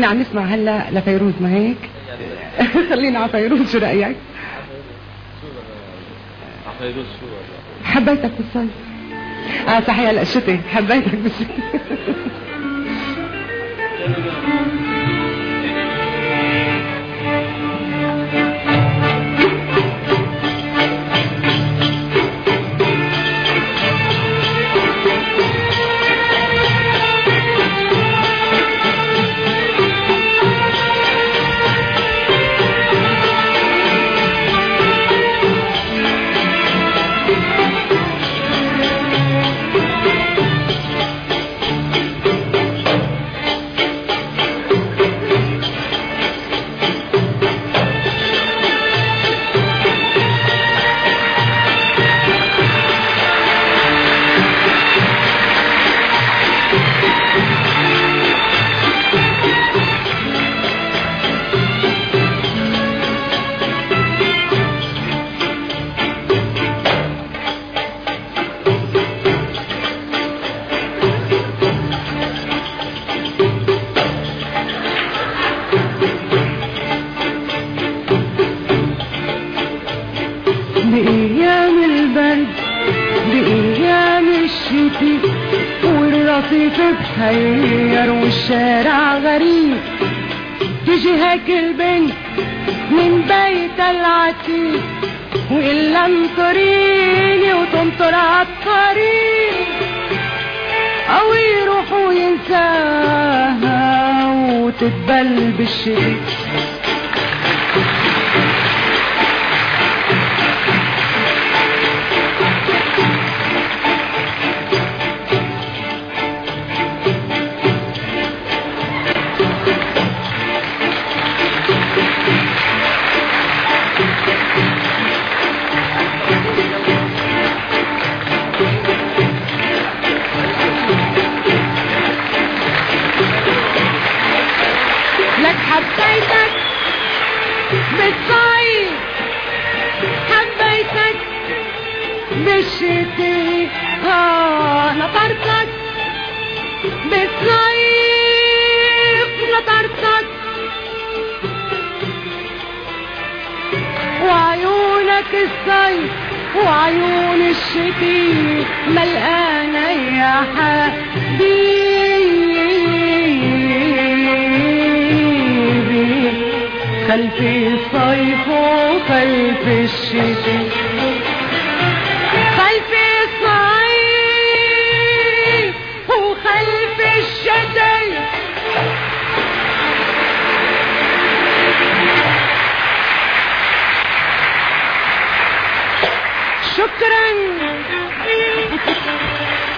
كنا عم نسمع هلا لفيروز، ما هيك؟ خلينا على فيروز، شو رأيك؟ فيروز شو حبيتك بالصيف. صحيح هلا الشتاء، حبيتك بالشتاء. بأيام البرد بأيام الشتي والرصيف بحير والشارع غريب، تجي هيك البنت من بيت العتيق وإلا انطريني وتنطر عالطريق، أو يروح وينساها وتتبل بالشتي. لك حبيتك بالصيف، حبيتك بالشتي، نطرتك بالصيف، نطرتك وعيونك الصيف وعيون الشتي ملقانة يا حبيبي، خلفي الصيف وخلف الشتي، خلفي الصيف وخلف الشتي. شكرا.